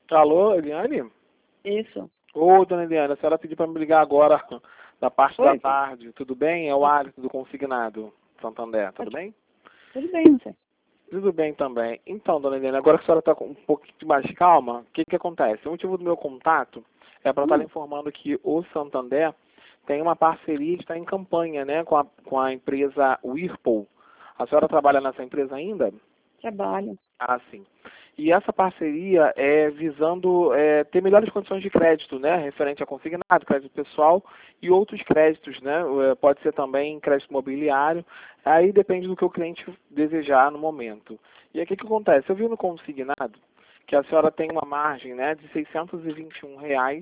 Alô, Eliane? Isso. Ô, dona Eliane, a senhora pediu para me ligar agora da parte da Oi. tarde. Tudo bem? É o Alisson do Consignado Santander, tudo bem? Tudo bem, você? Tudo bem também. Então, dona Eliane, agora que a senhora está com um pouquinho mais calma, o que que acontece? O motivo do meu contato é para estar lhe informando que o Santander tem uma parceria, está em campanha, né, com a empresa Whirlpool. A senhora trabalha nessa empresa ainda? Trabalho. Ah, sim. E essa parceria é visando ter melhores condições de crédito, né, referente a consignado, crédito pessoal e outros créditos, né, pode ser também crédito imobiliário, aí depende do que o cliente desejar no momento. E aí o que que acontece? Eu vi no consignado que a senhora tem uma margem, né, de R$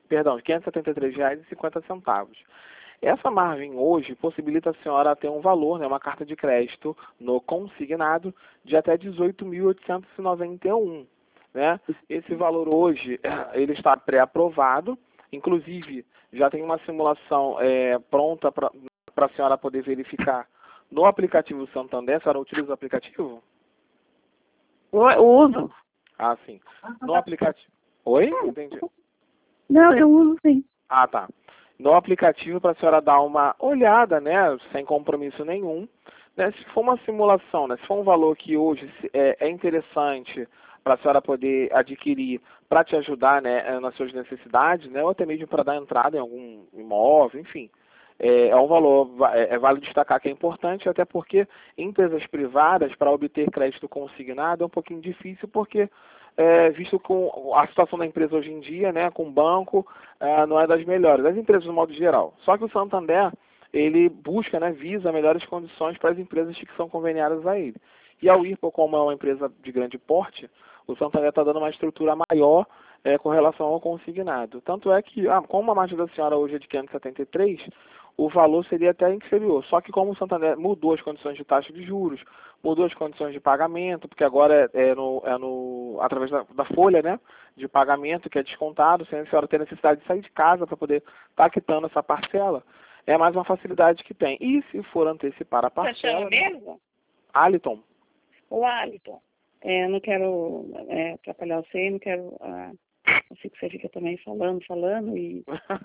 573,50. Essa margem hoje possibilita a senhora ter um valor, né, uma carta de crédito no consignado de até 18.891, né? Esse valor hoje ele está pré-aprovado, inclusive já tem uma simulação pronta para a senhora poder verificar no aplicativo Santander. A senhora utiliza o aplicativo? Eu uso. Ah, sim. No aplicativo. Oi? Entendi. Não, eu uso sim. Ah, tá. No aplicativo para a senhora dar uma olhada, né, sem compromisso nenhum, né, se for uma simulação, né, se for um valor que hoje é interessante para a senhora poder adquirir para te ajudar, né, nas suas necessidades, né, ou até mesmo para dar entrada em algum imóvel, enfim, é um valor, vale destacar que é importante, até porque empresas privadas, para obter crédito consignado, é um pouquinho difícil, porque visto com a situação da empresa hoje em dia, né, com o banco, não é das melhores, das empresas no modo geral. Só que o Santander, ele busca, né, visa melhores condições para as empresas que são conveniadas a ele. E a Whirlpool, como é uma empresa de grande porte, o Santander está dando uma estrutura maior com relação ao consignado. Tanto é que, como a margem da senhora hoje é de 573, o valor seria até inferior. Só que como o Santander mudou as condições de taxa de juros, mudou as condições de pagamento, porque agora através da folha, né, de pagamento que é descontado, sem a senhora ter necessidade de sair de casa para poder estar quitando essa parcela, é mais uma facilidade que tem. E se for antecipar a Você chama parcela... mesmo? Aliton. O hálito. Eu não quero atrapalhar você, não quero... eu sei que você fica também falando, e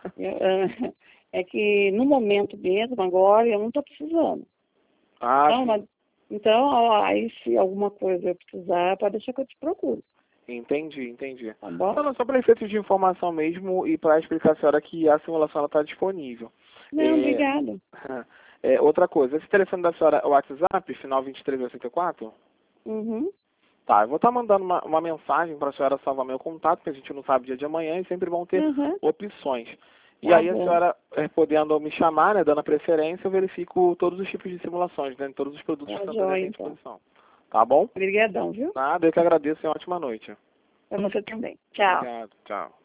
é que no momento mesmo, agora, eu não estou precisando. Então, aí se alguma coisa eu precisar, pode deixar que eu te procuro. Entendi. Tá bom? Não, só para efeitos de informação mesmo e para explicar a senhora que a simulação está disponível. Não, obrigada. Outra coisa, esse telefone da senhora é o WhatsApp, final 2384? Uhum. Tá, eu vou estar mandando uma mensagem para a senhora salvar meu contato, porque a gente não sabe o dia de amanhã e sempre vão ter opções. E Tá aí a bom. senhora, podendo me chamar, né, dando a preferência, eu verifico todos os tipos de simulações, né, todos os produtos que Tá estão joia, à então. disposição. Tá bom? Obrigadão, viu? Nada, eu que agradeço e uma ótima noite. Pra você também. Tchau. Obrigado, tchau.